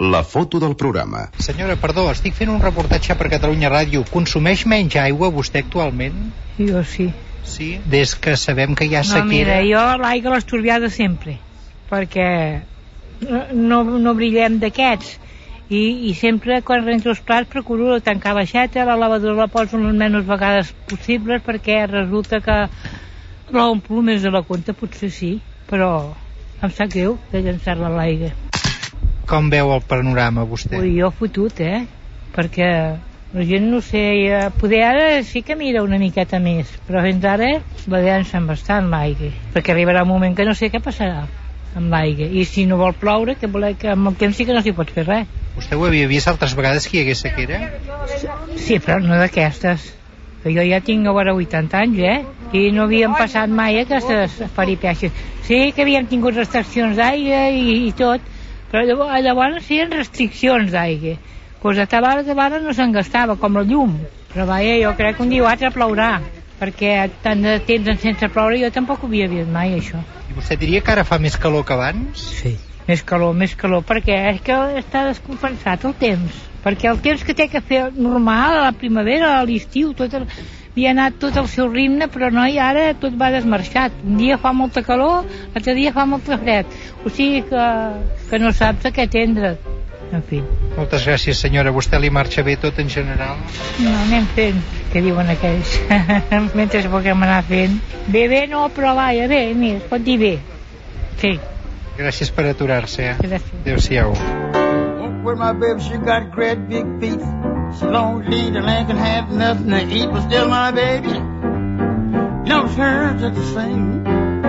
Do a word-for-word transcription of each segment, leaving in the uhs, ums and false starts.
La foto del programa. Senyora, perdó, estic fent un reportatge per Catalunya Ràdio. Consumeix menys aigua vostè actualment? Jo sí. Sí? Des que sabem que hi ha sequera... No, mira, jo l'aigua l'he estalviada sempre, perquè no, no brillem d'aquests. I, I sempre, quan rento els plats, procuro tancar l'aixeta, la lavadora la poso les menys vegades possibles, perquè resulta que l'omplo més de la compte, potser sí, però em sap greu de llançar-la a l'aigua. Com veu el panorama, vostè? Ui, jo fotut, eh? Perquè la gent, no sé, ja, poder ara sí que mira una miqueta més, però fins ara la llancen bastant l'aigua, perquè arribarà un moment que no sé què passarà amb l'aigua, i si no vol ploure, que voler que amb el temps sí que no s'hi pot fer res. Vostè ho havia vist altres vegades que hi hagués sequera? Sí, però no d'aquestes. Jo ja tinc a veure vuitanta anys, eh? I no havíem passat mai aquestes peripècies. Sí que havíem tingut restriccions d'aigua i, i tot, però llavors feien restriccions d'aigua. Pues a Tabara de Vara no se'n gastava, com la llum. Però vaja, jo crec que un dia o altre plourà, perquè tant de temps sense ploure jo tampoc ho havia vist mai, això. I vostè diria que ara fa més calor que abans? Sí, més calor, més calor, perquè és que està descompensat el temps. Perquè el temps que té que fer normal, a la primavera, a l'estiu, tot el... havia anat tot el seu ritme, però no, i ara tot va desmarxat. Un dia fa molta calor, l'altre dia fa molt fred. O sigui que, que no saps a què atendre. En fi. Moltes gràcies, senyora. A vostè li marxa bé tot en general? No, anem fent, que diuen aquells. Mentre puguem anar fent. Bé, bé, no, però vaja, bé, mira, es pot dir bé. Sí. Gràcies per aturar-se. Eh? Gràcies. Adéu-siau. Well, my baby, she got great big feet. She long lead and leg and have nothing to eat, but still my baby, you know, it's her just the same.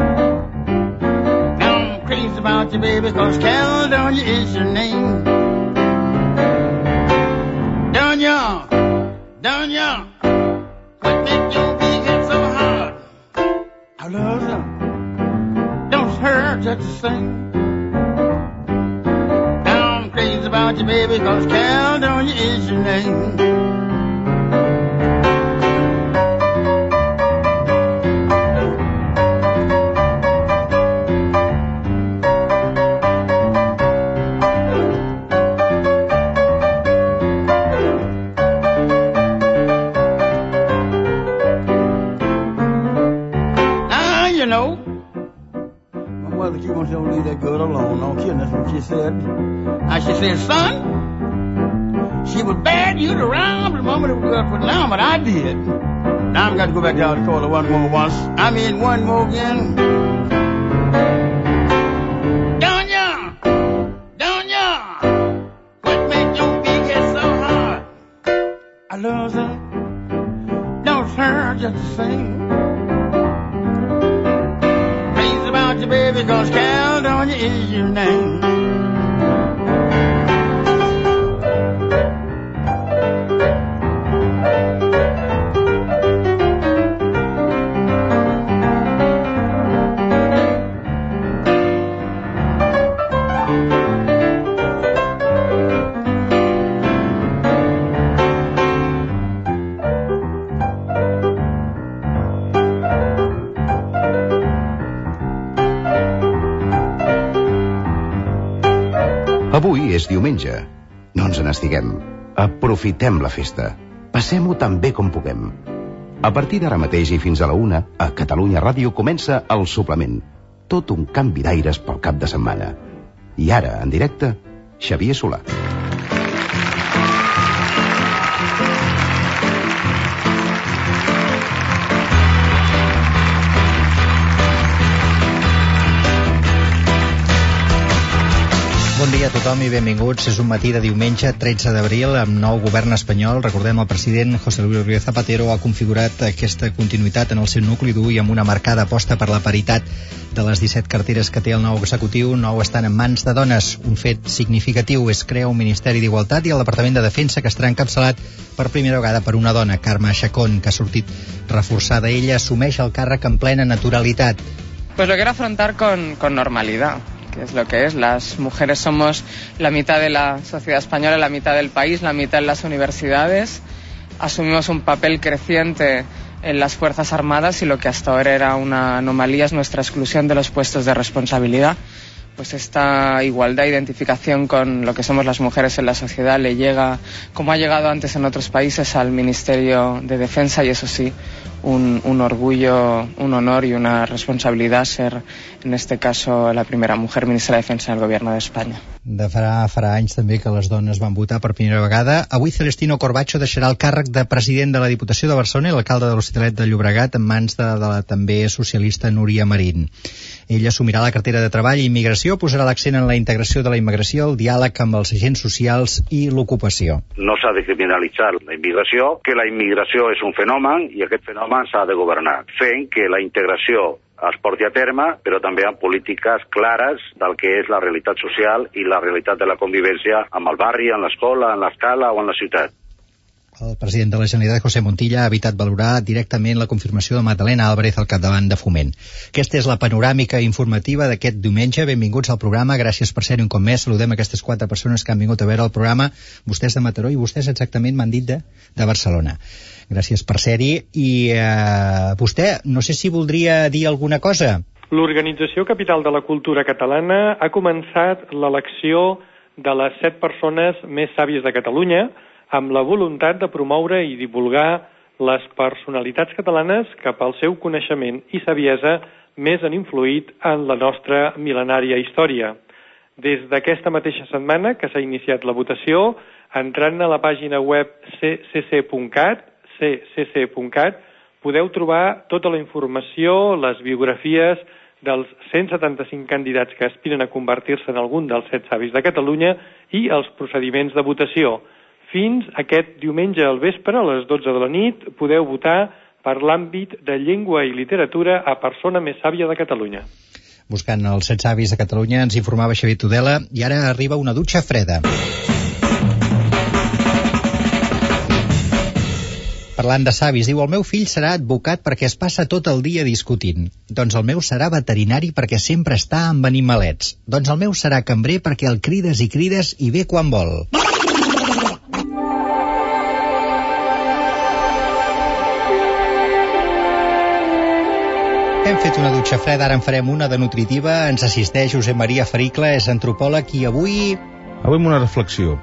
Now I'm crazy about you, baby, cause Caledonia is your name. Donya, Donya, what make your big head so hard? I love her, don't it's her just the same. Crazy about you, baby, cause Caledonia is your name. Now, you know, my mother, she wants to leave that girl alone. No kidding, that's what she said. Now she said, son, she was bad, you'd around, but the moment it was good for now, but I did. Now I've got to go back down to call her one more once. I mean, one more again. Donya! Donya! What make your big head so hard? I love her. Don't her just the same. Crazy about you, baby, cause Caledonia is your name. Avui és diumenge. No ens n'estiguem. Aprofitem la festa. Passem-ho tan bé com puguem. A partir d'ara mateix i fins a la una, a Catalunya Ràdio comença El Suplement. Tot un canvi d'aires pel cap de setmana. I ara, en directe, Xavier Solà. Bon dia a tothom i benvinguts. És un matí de diumenge tretze d'abril amb nou govern espanyol. Recordem, el president José Luis Rodríguez Zapatero ha configurat aquesta continuïtat en el seu nucli dur i amb una marcada aposta per la paritat. De les disset carteres que té el nou executiu, nou estan en mans de dones. Un fet significatiu és crear un Ministeri d'Igualtat i el Departament de Defensa, que estarà encapçalat per primera vegada per una dona, Carme Chacón, que ha sortit reforçada. Ella assumeix el càrrec en plena naturalitat. Pues lo quiero afrontar con, con normalidad, que es lo que es. Las mujeres somos la mitad de la sociedad española, la mitad del país, la mitad en las universidades. Asumimos un papel creciente en las Fuerzas Armadas y lo que hasta ahora era una anomalía es nuestra exclusión de los puestos de responsabilidad. pues esta igualdad, identificación con lo que somos las mujeres en la sociedad le llega, como ha llegado antes en otros países, al Ministerio de Defensa, y eso sí, un, un orgullo, un honor y una responsabilidad ser, en este caso, la primera mujer ministra de Defensa del Gobierno de Espanya. De farà, farà anys també que les dones van votar per primera vegada. Avui Celestino Corbacho deixarà el càrrec de president de la Diputació de Barcelona i l'alcalde de l'Hospitalet de Llobregat en mans de, de la també socialista Núria Marín. Ell assumirà la cartera de Treball i Immigració, posarà l'accent en la integració de la immigració, el diàleg amb els agents socials i l'ocupació. No s'ha de criminalitzar la immigració, que la immigració és un fenomen i aquest fenomen s'ha de governar, fent que la integració es porti a terme, però també amb polítiques clares del que és la realitat social i la realitat de la convivència amb el barri, en l'escola, en l'escala o en la ciutat. El president de la Generalitat, José Montilla, ha evitat valorar directament la confirmació de Magdalena Álvarez al capdavant de Foment. Aquesta és la panoràmica informativa d'aquest diumenge. Benvinguts al programa. Gràcies per ser-hi un cop més. Saludem aquestes quatre persones que han vingut a veure el programa. Vostès de Mataró i vostès exactament m'han dit de, de Barcelona. Gràcies per ser-hi. I eh, vostè, no sé si voldria dir alguna cosa. L'Organització Capital de la Cultura Catalana ha començat l'elecció de les set persones més sàvies de Catalunya, amb la voluntat de promoure i divulgar les personalitats catalanes que pel seu coneixement i saviesa més han influït en la nostra mil·lenària història. Des d'aquesta mateixa setmana que s'ha iniciat la votació, entrant a la pàgina web c c c punt cat, c c c punt cat, podeu trobar tota la informació, les biografies dels cent setanta-cinc candidats que aspiren a convertir-se en algun dels set savis de Catalunya i els procediments de votació. Fins aquest diumenge al vespre, a les dotze de la nit, podeu votar per l'àmbit de llengua i literatura a persona més sàvia de Catalunya. Buscant els set savis de Catalunya ens informava Xavier Tudela i ara arriba una dutxa freda. Parlant de savis, diu, el meu fill serà advocat perquè es passa tot el dia discutint. Doncs el meu serà veterinari perquè sempre està amb animalets. Doncs el meu serà cambrer perquè el crides i crides i ve quan vol. Hem fet una dutxa freda, ara en farem una de nutritiva. Ens assisteix Josep Maria Faricle, és antropòleg i avui... Avui amb una reflexió.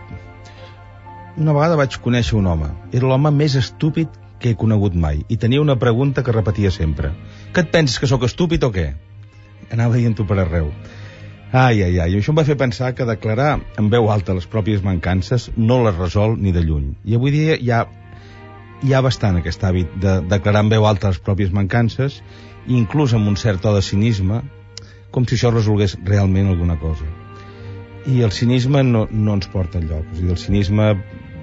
Una vegada vaig conèixer un home. Era l'home més estúpid que he conegut mai i tenia una pregunta que repetia sempre. Que et penses, que sóc estúpid o què? Anava dient-ho per arreu. Ai, ai, ai, això em va fer pensar que declarar en veu alta les pròpies mancances no les resol ni de lluny. I avui dia hi ha, hi ha bastant aquest hàbit de declarar en veu alta les pròpies mancances, inclús amb un cert to de cinisme, com si això resolgués realment alguna cosa. I el cinisme no, no ens porta enlloc. O sigui, el cinisme,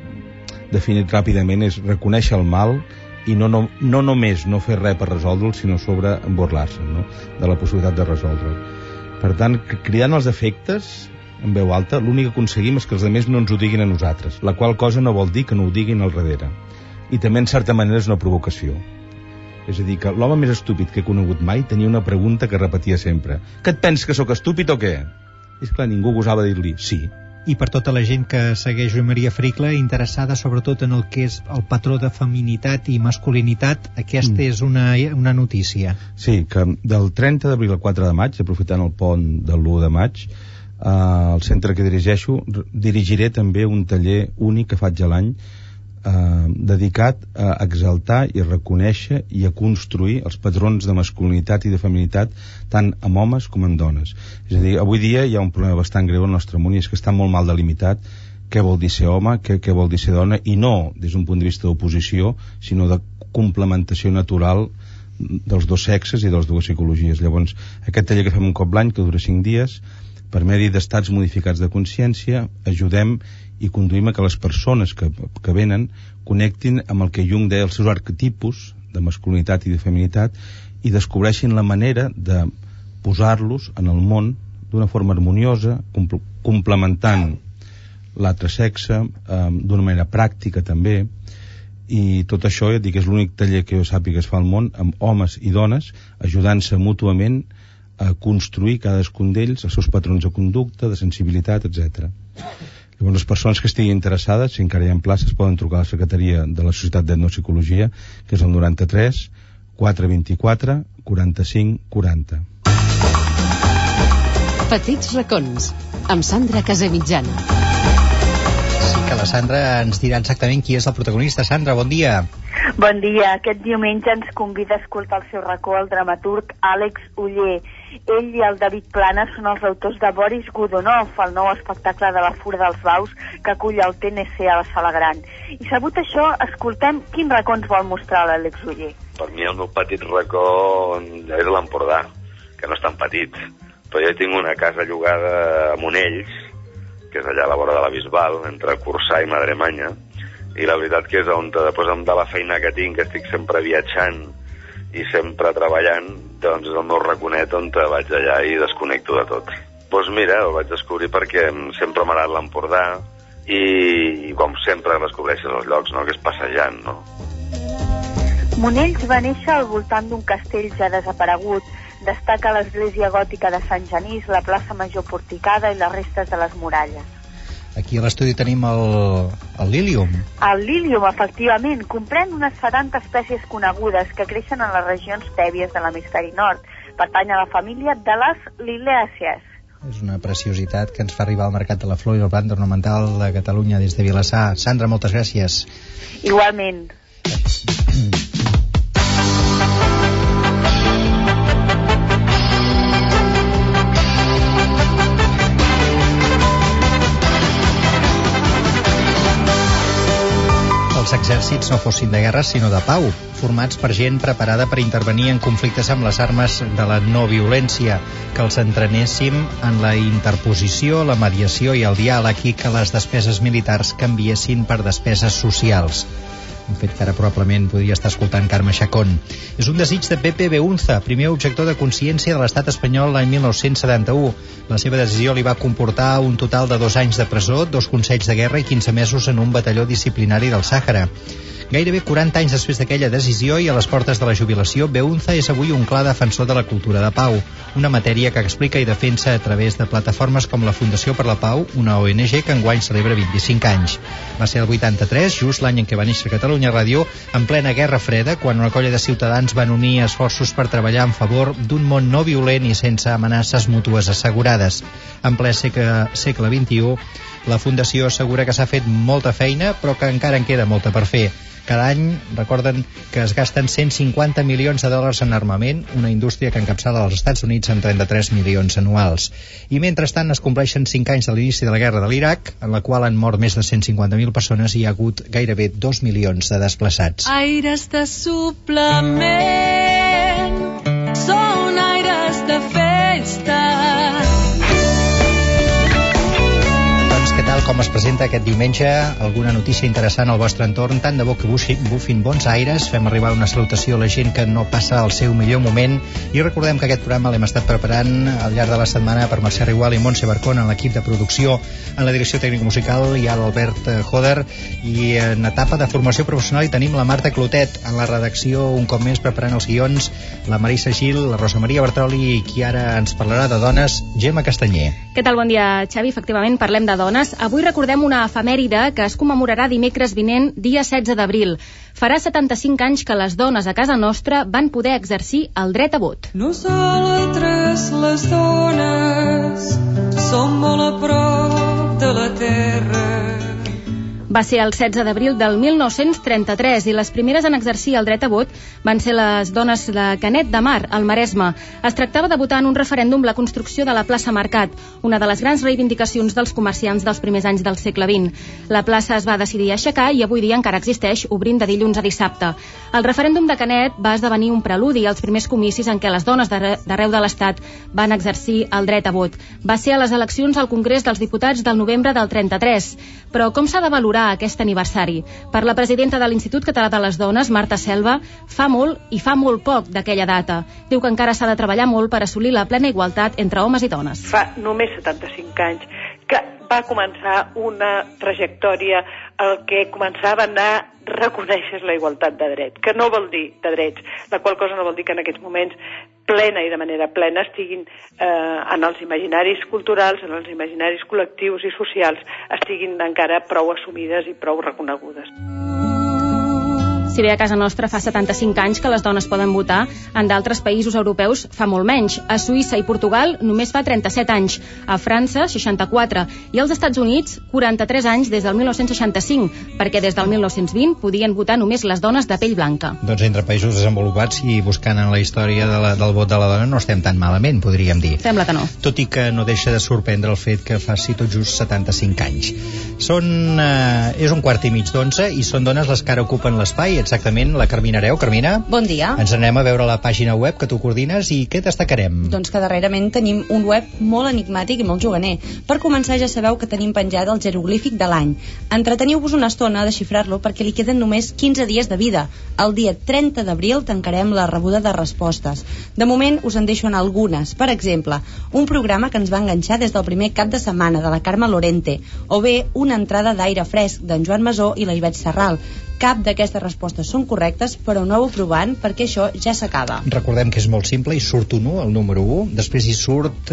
definit ràpidament, és reconèixer el mal i no, no, no només no fer res per resoldre'l, sinó sobre emborlar-se, no?, de la possibilitat de resoldre'l. Per tant, cridant els efectes en veu alta, l'únic que aconseguim és que els altres no ens ho diguin a nosaltres, la qual cosa no vol dir que no ho diguin al darrere. I també, en certa manera, és una provocació. És a dir, que l'home més estúpid que he conegut mai tenia una pregunta que repetia sempre. Que et penses, que sóc estúpid o què? I és clar, ningú gosava dir-li sí. I per tota la gent que segueix Josep Maria Faricle, interessada sobretot en el que és el patró de feminitat i masculinitat, aquesta mm. és una, una notícia. Sí, que del trenta d'abril al quatre de maig, aprofitant el pont de l'u de maig, eh, al centre que dirigeixo, dirigiré també un taller únic que faig a l'any, Eh, dedicat a exaltar i a reconèixer i a construir els patrons de masculinitat i de feminitat tant amb homes com amb dones. És a dir, avui dia hi ha un problema bastant greu al nostre món i és que està molt mal delimitat què vol dir ser home, què, què vol dir ser dona, i no des d'un punt de vista d'oposició, sinó de complementació natural dels dos sexes i de les dues psicologies. Llavors, aquest taller que fem un cop l'any, que dura cinc dies, per medi d'estats modificats de consciència, ajudem i conduïm a que les persones que, que venen connectin amb el que Jung deia els seus arquetipus de masculinitat i de feminitat i descobreixin la manera de posar-los en el món d'una forma harmoniosa, compl- complementant l'altre sexe, eh, d'una manera pràctica també, i tot això, ja dic, és l'únic taller que jo sàpiga que es fa al món, amb homes i dones, ajudant-se mútuament a construir cadascun d'ells els seus patrons de conducta, de sensibilitat, etcètera. Llavors, les persones que estiguin interessades, si encara hi ha places, poden trucar a la secretaria de la Societat d'Etnopsicologia, que és el noranta-tres quatre vint-i-quatre quaranta-cinc quaranta. Petits racons, amb Sandra Casamitjana. Sí que la Sandra ens dirà exactament qui és el protagonista. Sandra, bon dia. Bon dia. Aquest diumenge ens convida a escoltar el seu racó el dramaturg Àlex Oller. Ell i el David Planas són els autors de Boris Godunov, el nou espectacle de la Fura dels Baus que acull el T N C a la Sala Gran. I sabut això, escoltem quin racó ens vol mostrar l'Àlex Oller. Per mi el meu petit racó és l'Empordà, que no és tan petit, però jo tinc una casa llogada a Monells, que és allà a la vora de la Bisbal, entre Corçà i Madremanya, i la veritat que és on, després de la feina que tinc, que estic sempre viatjant i sempre treballant, doncs és el meu raconet on vaig allà i desconnecto de tot. Doncs mira, el vaig descobrir perquè sempre m'ha agradat l'Empordà i, i com sempre descobreixes els llocs, no?, que és passejant, no? Monells va néixer al voltant d'un castell ja desaparegut. Destaca l'església gòtica de Sant Genís, la plaça Major porticada i les restes de les muralles. Aquí a l'estudi tenim el, el lílium. El lílium, efectivament, comprèn unes setanta espècies conegudes que creixen en les regions tèbies de l'hemisferi nord. Pertany a la família de les liliàcies. És una preciositat que ens fa arribar al Mercat de la Flor i el Plant Ornamental de Catalunya des de Vilassar. Sandra, moltes gràcies. Igualment. Els exèrcits no fossin de guerra sinó de pau, formats per gent preparada per intervenir en conflictes amb les armes de la no violència, que els entrenéssim en la interposició, la mediació i el diàleg i que les despeses militars canviessin per despeses socials. Un fet que ara probablement podria estar escoltant Carme Chacón. És un desig de Pepe Beunza, primer objector de consciència de l'estat espanyol l'any mil nou-cents setanta-u. La seva decisió li va comportar un total de dos anys de presó, dos consells de guerra i quinze mesos en un batalló disciplinari del Sàhara. Gairebé quaranta anys després d'aquella decisió i a les portes de la jubilació, Beunza és avui un clar defensor de la cultura de pau, una matèria que explica i defensa a través de plataformes com la Fundació per la Pau, una O N G que enguany celebra vint-i-cinc anys. Va ser el vuitanta-tres, just l'any en què va néixer Catalunya Ràdio, en plena Guerra Freda, quan una colla de ciutadans van unir esforços per treballar en favor d'un món no violent i sense amenaces mútues assegurades. En ple segle, segle vint-i-u, la Fundació assegura que s'ha fet molta feina, però que encara en queda molta per fer. Cada any recorden que es gasten cent cinquanta milions de dòlars en armament, una indústria que encapçala als Estats Units amb trenta-tres milions anuals. I mentrestant es compleixen cinc anys de l'inici de la guerra de l'Iraq, en la qual han mort més de cent cinquanta mil persones i hi ha hagut gairebé dos milions de desplaçats. Aires de suplement, són aires de festa. Què tal, com es presenta aquest diumenge? Alguna notícia interessant al vostre entorn? Tant de bo que bufin bons aires. Fem arribar una salutació a la gent que no passa el seu millor moment i recordem que aquest programa l'hem estat preparant al llarg de la setmana per Mercè Rigual i Montse Barcón en l'equip de producció. En la direcció tècnica musical hi ha l'Albert Joder i en etapa de formació professional hi tenim la Marta Clotet. En la redacció, un cop més, preparant els guions, la Marisa Gil, la Rosa Maria Bertroli i qui ara ens parlarà de dones, Gemma Castanyer. Què tal? Bon dia, Xavi. Efectivament, parlem de dones. Avui recordem una efemèride que es commemorarà dimecres vinent, dia setze d'abril. Farà setanta-cinc anys que les dones a casa nostra van poder exercir el dret a vot. Nosaltres, les dones, som molt a prop de la terra. Va ser el setze d'abril del mil nou-cents trenta-tres i les primeres en exercir el dret a vot van ser les dones de Canet de Mar, al Maresme. Es tractava de votar en un referèndum la construcció de la plaça Mercat, una de les grans reivindicacions dels comerciants dels primers anys del segle vint. La plaça es va decidir aixecar i avui dia encara existeix, obrint de dilluns a dissabte. El referèndum de Canet va esdevenir un preludi als primers comicis en què les dones d'arreu de l'Estat van exercir el dret a vot. Va ser a les eleccions al Congrés dels Diputats del novembre del trenta-tres. Però com s'ha de valorar aquest aniversari? Per la presidenta de l'Institut Català de les Dones, Marta Selva, fa molt i fa molt poc d'aquella data. Diu que encara s'ha de treballar molt per assolir la plena igualtat entre homes i dones. Fa només setanta-cinc anys que va començar una trajectòria el que començava a anar reconeixes la igualtat de drets, que no vol dir de drets, la qual cosa no vol dir que en aquests moments plena i de manera plena estiguin eh, en els imaginaris culturals, en els imaginaris col·lectius i socials, estiguin encara prou assumides i prou reconegudes. Si bé a casa nostra fa setanta-cinc anys que les dones poden votar, en d'altres països europeus fa molt menys. A Suïssa i Portugal només fa trenta-set anys, a França seixanta-quatre i als Estats Units quaranta-tres anys des del dinou seixanta-cinc, perquè des del dinou vint podien votar només les dones de pell blanca. Doncs entre països desenvolupats i buscant en la història de la, del vot de la dona no estem tan malament, podríem dir. Sembla que no. Tot i que no deixa de sorprendre el fet que faci tot just setanta-cinc anys. Són, eh, és un quart i mig d'onze i són dones les que ara ocupen l'espai, exactament la Carmina Areu. Carmina? Bon dia. Ens anem a veure la pàgina web que tu coordines i què destacarem? Doncs que darrerament tenim un web molt enigmàtic i molt juganer. Per començar ja sabeu que tenim penjat el jeroglífic de l'any. Entreteniu-vos una estona a desxifrar-lo perquè li queden només quinze dies de vida. El dia trenta d'abril tancarem la rebuda de respostes. De moment us en deixo en algunes. Per exemple, un programa que ens va enganxar des del primer cap de setmana de la Carme Lorente, o bé una entrada d'aire fresc d'en Joan Masó i la Ivet Serral. Cap d'aquestes respostes són correctes, però no ho provant perquè això ja s'acaba. Recordem que és molt simple i surt un u, el número u, després hi surt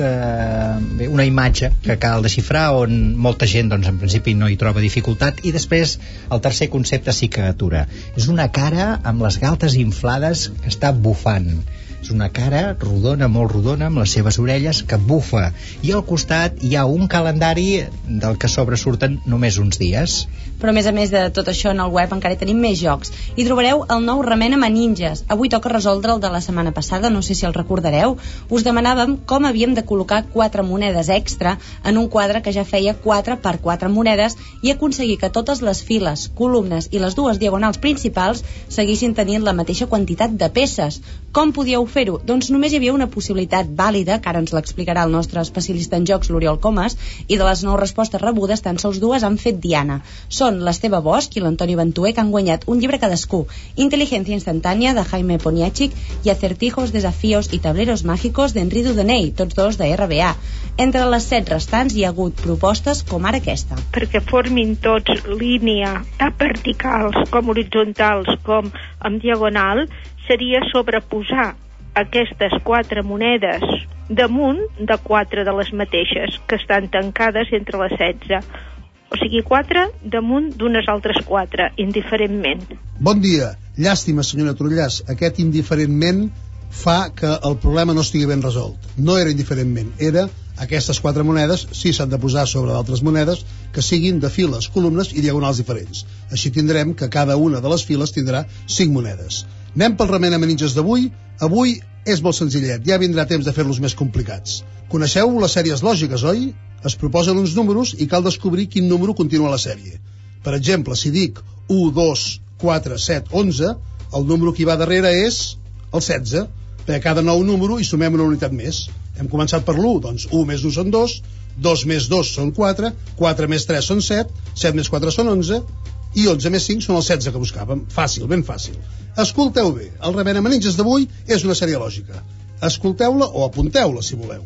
eh, una imatge que cal desxifrar on molta gent doncs, en principi no hi troba dificultat i després el tercer concepte sí que atura. És una cara amb les galtes inflades que està bufant. És una cara rodona, molt rodona, amb les seves orelles, que bufa. I al costat hi ha un calendari del que sobresurten només uns dies. Però a més a més de tot això, en el web encara hi tenim més jocs. Hi trobareu el nou Remena-me Ninjas. Avui toca resoldre el de la setmana passada, no sé si el recordareu. Us demanàvem com havíem de col·locar quatre monedes extra en un quadre que ja feia quatre per quatre monedes i aconseguir que totes les files, columnes i les dues diagonals principals seguissin tenint la mateixa quantitat de peces. Com podíeu fer-ho? Doncs només hi havia una possibilitat vàlida, que ara ens l'explicarà el nostre especialista en jocs, l'Oriol Comas, i de les nou respostes rebudes, tan sols dues han fet Diana. Són l'Esteve Bosch i l'Antoni Ventué, que han guanyat un llibre cadascú, Inteligencia instantània, de Jaime Poniachik, i Acertijos, desafíos i tableros mágicos d'Henri Dudeney, tots dos de R B A. Entre les set restants hi ha hagut propostes com ara aquesta. Perquè formin tots línia, tant verticals com horitzontals com en diagonal, seria sobreposar aquestes quatre monedes damunt de quatre de les mateixes, que estan tancades entre les setze. O sigui, quatre damunt d'unes altres quatre, indiferentment. Bon dia. Llàstima, senyora Trullàs. Aquest indiferentment fa que el problema no estigui ben resolt. No era indiferentment, era aquestes quatre monedes, sí, s'han de posar sobre d'altres monedes que siguin de files, columnes i diagonals diferents. Així tindrem que cada una de les files tindrà cinc monedes. Anem pel Remena-me Ninjas d'avui. Avui és molt senzillet, ja vindrà temps de fer-los més complicats. Coneixeu les sèries lògiques, oi? Es proposen uns números i cal descobrir quin número continua la sèrie. Per exemple, si dic u, dos, quatre, set, onze, el número que hi va darrere és el setze, perquè cada nou número hi sumem una unitat més. Hem començat per l'u, doncs u més u són dos, dos més dos són quatre, quatre més tres són set, set més quatre són onze, i onze més cinc són els setze que buscàvem. Fàcil, ben fàcil. Escolteu bé, el Remena-me Ninjas d'avui és una sèrie lògica. Escolteu-la o apunteu-la, si voleu.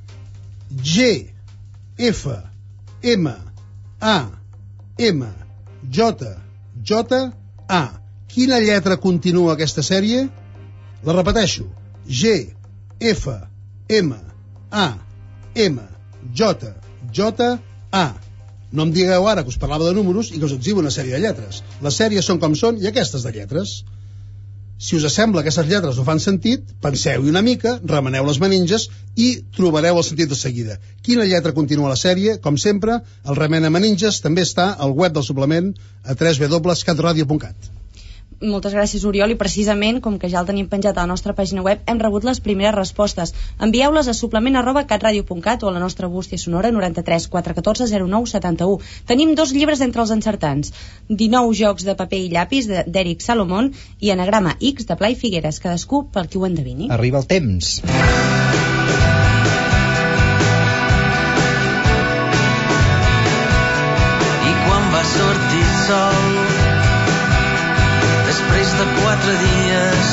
G, F, M, A, M, J, J, A. Quina lletra continua aquesta sèrie? La repeteixo. G, F, M, A, M, J, J, A. No em digueu ara que us parlava de números i que us exhibo una sèrie de lletres. Les sèries són com són i aquestes de lletres. Si us sembla que aquestes lletres no fan sentit, penseu-hi una mica, remeneu les meninges i trobareu el sentit de seguida. Quina lletra continua la sèrie? Com sempre, el Remena-me Ninjas també està al web del suplement a w w w punt cat radio punt cat. Moltes gràcies, Oriol, i precisament, com que ja el tenim penjat a la nostra pàgina web, hem rebut les primeres respostes. Envieu-les a suplement arroba catradio punt cat o a la nostra bústia sonora noranta-tres quatre catorze zero nou setanta-u. Tenim dos llibres entre els encertants. dinou jocs de paper i llapis d'Eric Salomón i Anagrama X de Blai Figueres, cadascú pel qui ho endevini. Arriba el temps. I quan va sortir el sol després de quatre dies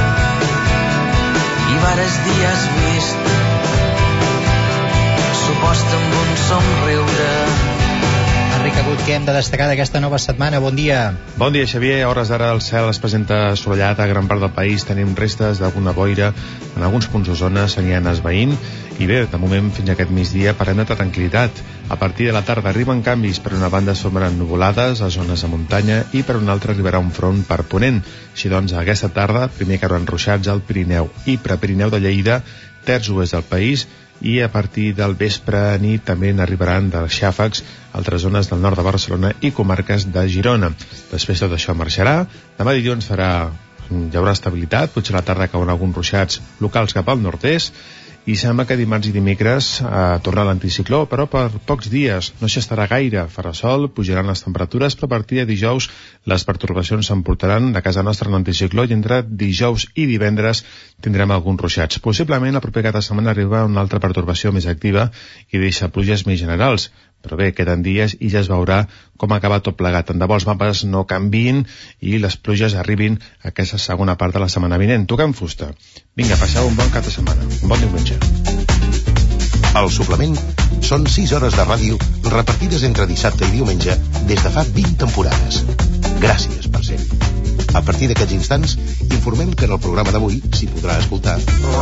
i vares dies vist supost amb un somriure Enric Agut, què hem de destacar d'aquesta nova setmana? Bon dia. Bon dia, Xavier. A hores d'ara el cel es presenta assolellat a gran part del país. Tenim restes d'alguna boira en alguns punts d'Osona, s'aniran esvaint. I bé, de moment, fins a aquest migdia, parem de tranquil·litat. A partir de la tarda arriben canvis. Per una banda s'obren nuvolades a zones de muntanya i per una altra arribarà un front per ponent. Així doncs, aquesta tarda, primer cauran ruixats al Pirineu i Prepirineu de Lleida, terç oest del país, i a partir del vespre a nit també n'arribaran dels xàfecs a altres zones del nord de Barcelona i comarques de Girona. Després tot això marxarà. Demà dilluns farà, hi haurà estabilitat, potser a la tarda cauran alguns ruixats locals cap al nord-est, i sembla que dimarts i dimecres eh, torna l'anticicló, però per pocs dies, no s'hi estarà gaire, farà sol, pujaran les temperatures, però a partir de dijous les pertorbacions s'emportaran de casa nostra l'anticicló i entre dijous i divendres tindrem alguns ruixats. Possiblement la propera setmana arriba una altra pertorbació més activa i deixa pluges més generals, però bé, queden dies i ja es veurà com acaba tot plegat. Tant de bo els mapes no canviïn i les pluges arribin a aquesta segona part de la setmana vinent. Toquem fusta. Vinga, passeu un bon cap de setmana. Un bon diumenge. El suplement són sis hores de ràdio repartides entre dissabte i diumenge des de fa vint temporades. Gràcies per ser. A partir d'aquests instants, informem que en el programa d'avui s'hi podrà escoltar.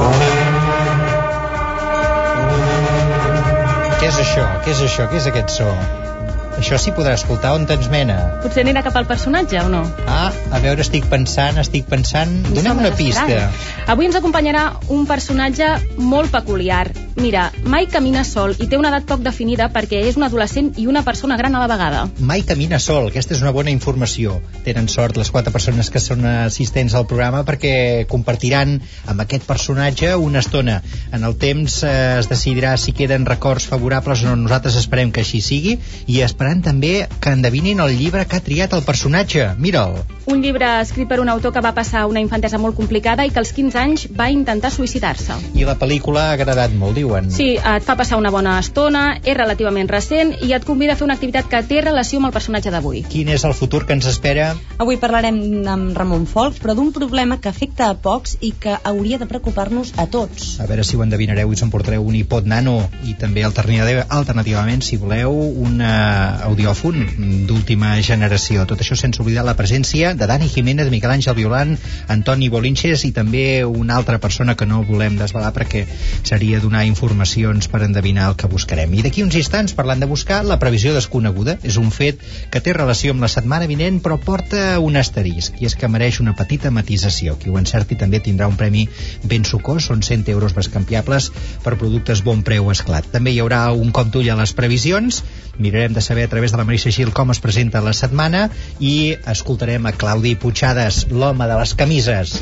Què és això? Què és això? Què és aquest so? Això s'hi podrà escoltar, on tens mena? Potser anirà cap al personatge, o no? Ah, a veure, estic pensant, estic pensant... Donem una pista. Avui ens acompanyarà un personatge molt peculiar. Mira, mai camina sol i té una edat poc definida perquè és un adolescent i una persona gran a la vegada. Mai camina sol, aquesta és una bona informació. Tenen sort les quatre persones que són assistents al programa perquè compartiran amb aquest personatge una estona. En el temps eh, es decidirà si queden records favorables o no. Nosaltres esperem que així sigui i esperem també que endevinin el llibre que ha triat el personatge. Mira'l. Un llibre escrit per un autor que va passar una infantesa molt complicada i que als quinze anys va intentar suïcidar-se. I la pel·lícula ha agradat molt, diuen. Sí, et fa passar una bona estona, és relativament recent i et convida a fer una activitat que té relació amb el personatge d'avui. Quin és el futur que ens espera? Avui parlarem amb Ramon Folch, però d'un problema que afecta a pocs i que hauria de preocupar-nos a tots. A veure si ho endevinareu i us emportareu un iPod Nano i també alternativament, si voleu, una audiòfon d'última generació. Tot això sense oblidar la presència de Dani Jiménez, Miquel Àngel Violant, Antoni Bolinches i també una altra persona que no volem desvelar perquè seria donar informacions per endevinar el que buscarem. I d'aquí uns instants, parlant de buscar, la previsió desconeguda és un fet que té relació amb la setmana vinent però porta un asterisc i és que mereix una petita matisació. Qui ho encerti també tindrà un premi ben sucós, són cent euros bescanviables per productes bon preu esclat. També hi haurà un cop d'ull a les previsions, mirarem de saber a través de la Marisa Gil com es presenta la setmana i escoltarem a Claudi Puigades, l'home de les camises.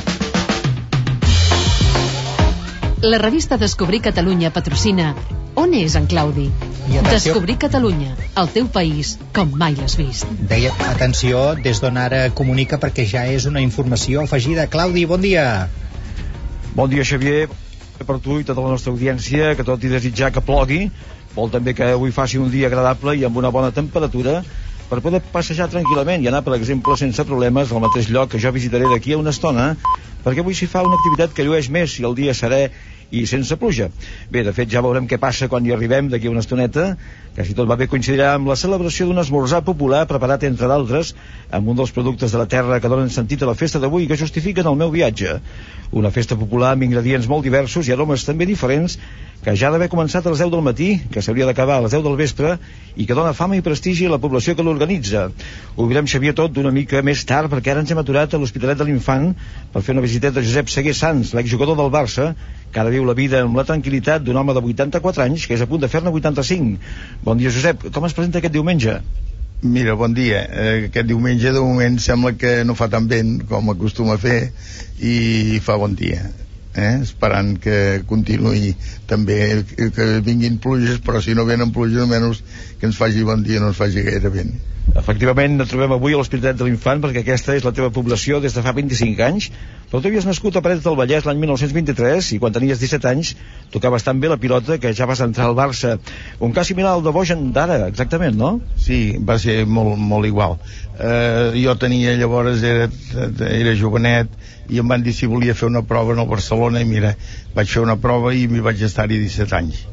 La revista Descobrir Catalunya patrocina On és en Claudi? Descobrir Catalunya, el teu país, com mai l'has vist. Deia, atenció, des d'on ara comunica perquè ja és una informació afegida. Claudi, bon dia. Bon dia, Xavier, per tu i tota la nostra audiència, que tot i desitjar que plogui, vol també que avui faci un dia agradable i amb una bona temperatura per poder passejar tranquil·lament i anar, per exemple, sense problemes al mateix lloc que jo visitaré d'aquí a una estona, perquè avui s'hi fa una activitat que llueix més i el dia serè i sense pluja. Bé, de fet, ja veurem què passa quan hi arribem d'aquí a una estoneta, que si tot va bé coincidirà amb la celebració d'un esmorzar popular preparat, entre d'altres, amb un dels productes de la terra que donen sentit a la festa d'avui i que justifiquen el meu viatge. Una festa popular amb ingredients molt diversos i aromes també diferents, que ja ha d'haver començat a les deu del matí, que s'hauria d'acabar a les deu del vespre i que dona fama i prestigi a la població que l'organitza. Ho mirem, Xavier, tot d'una mica més tard, perquè ara ens hem aturat a l'Hospitalet de l'Infant per fer una visiteta de Josep Seguer Sans, l'exjugador del Barça, que ara viu la vida amb la tranquil·litat d'un home de vuitanta-quatre anys que és a punt de fer-ne vuitanta-cinc. Bon dia, Josep. Com es presenta aquest diumenge? Mira, bon dia. Eh, aquest diumenge, de moment, sembla que no fa tan vent com acostuma a fer i fa bon dia. Eh? Esperant que continuï també, que vinguin pluges, però si no venen pluges, almenys que ens faci bon dia, no ens faci gaire vent. Efectivament, et trobem avui a l'Hospitalet de l'Infant perquè aquesta és la teva població des de fa vint-i-cinc anys, però tu havies nascut a Parets del Vallès l'any mil nou-cents vint-i-tres i quan tenies disset anys tocaves tan bé la pilota que ja vas entrar al Barça. Un cas similar al de Bojan d'ara, exactament, no? Sí, va ser molt, molt igual. Eh, jo tenia llavors, era, era jovenet i em van dir si volia fer una prova en el Barcelona i mira, vaig fer una prova i m'hi vaig estar-hi disset anys.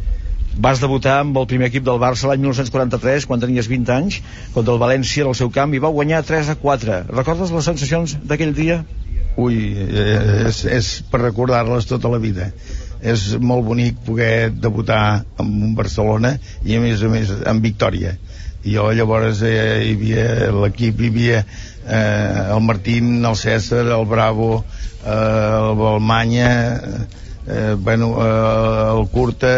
Vas debutar amb el primer equip del Barça l'any mil nou-cents quaranta-tres, quan tenies vint anys, contra el València en el seu camp, i vau guanyar tres a quatre. Recordes les sensacions d'aquell dia? Ui, és, és per recordar-les tota la vida. És molt bonic poder debutar en un Barcelona i a més a més en victòria. Jo llavors eh, hi havia l'equip, hi havia eh, el Martín, el César, el Bravo, eh, el Balmanya, eh, bueno, eh, el Curta,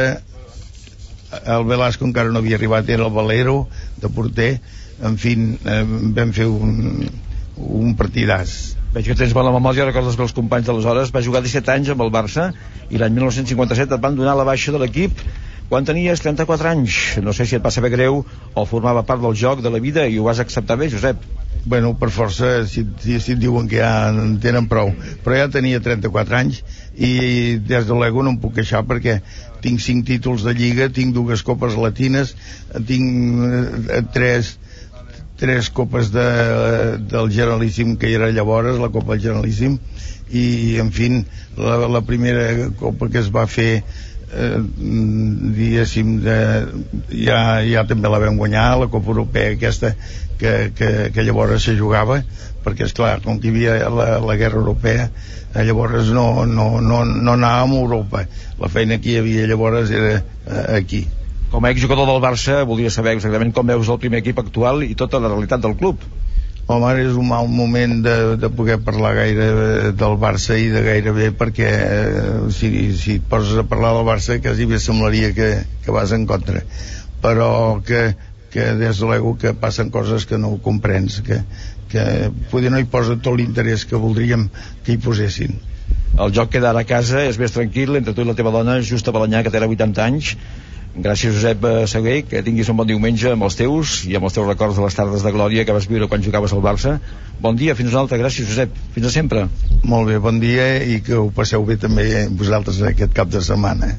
el Velasco encara no havia arribat, era el Valero de porter. En fi, eh, vam fer un, un partidàs. Veig que tens bona memòria, recordes que els companys d'aleshores. Vas jugar disset anys amb el Barça i l'any mil nou-cents cinquanta-set et van donar la baixa de l'equip quan tenies trenta-quatre anys. No sé si et va saber greu o formava part del joc, de la vida, i ho vas acceptar bé, Josep. Bueno, per força, si, si, si et diuen que ja en tenen prou. Però ja tenia trenta-quatre anys i des de l'ego no em puc queixar perquè tinc cinc títols de Lliga, tinc dues copes latines, tinc eh, tres tres copes de, del Generalíssim, que era llavors la Copa del Generalíssim, i en fi la, la primera copa que es va fer eh, diguéssim de, ja, ja també la vam guanyar, la Copa Europea aquesta que, que, que llavors se jugava, perquè esclar, com que hi havia la, la guerra europea, eh, llavors no, no, no, no anàvem a Europa, la feina que hi havia llavors era eh, aquí. Com a exjugador del Barça, voldria saber exactament com veus el primer equip actual i tota la realitat del club. Home, ara és un mal moment de, de poder parlar gaire del Barça i de gairebé perquè eh, si, si et poses a parlar del Barça quasi bé semblaria que, que vas en contra, però que, que des de l'ego que passen coses que no ho comprens, que, que potser no hi posa tot l'interès que voldríem que hi posessin. El joc queda ara a casa, és més tranquil entre tu i la teva dona, Justa Balanyà, que té vuitanta anys. Gràcies, Josep Seguer, que tinguis un bon diumenge amb els teus i amb els teus records de les tardes de glòria que vas viure quan jugaves al Barça. Bon dia, fins una altra. Gràcies, Josep. Fins a sempre. Molt bé, bon dia i que ho passeu bé també vosaltres aquest cap de setmana.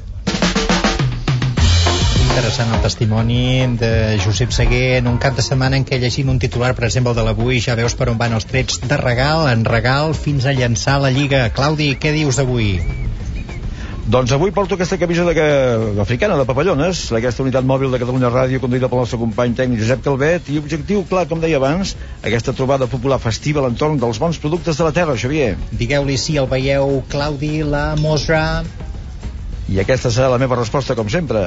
Interessant el testimoni de Josep Seguer en un cap de setmana en què llegint un titular, per exemple el de l'avui, ja veus per on van els trets de regal en regal fins a llançar la Lliga. Claudi, què dius d'avui? Doncs avui porto aquesta camisa de que... africana de papallones, aquesta unitat mòbil de Catalunya Ràdio conduïda pel nostre company tècnic Josep Calvet, i objectiu clar, com deia abans, aquesta trobada popular festiva a l'entorn dels bons productes de la terra. Xavier, digueu-li si el veieu, Claudi, la mostra. I aquesta serà la meva resposta, com sempre.